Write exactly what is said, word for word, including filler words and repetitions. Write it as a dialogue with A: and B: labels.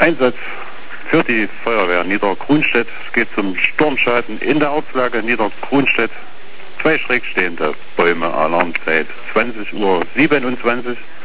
A: Einsatz für die Feuerwehr Niedergrunstedt. Es geht zum Sturmschaden in der Ortslage Niedergrunstedt. Zwei schräg stehende Bäume, Alarmzeit zwanzig Uhr siebenundzwanzig.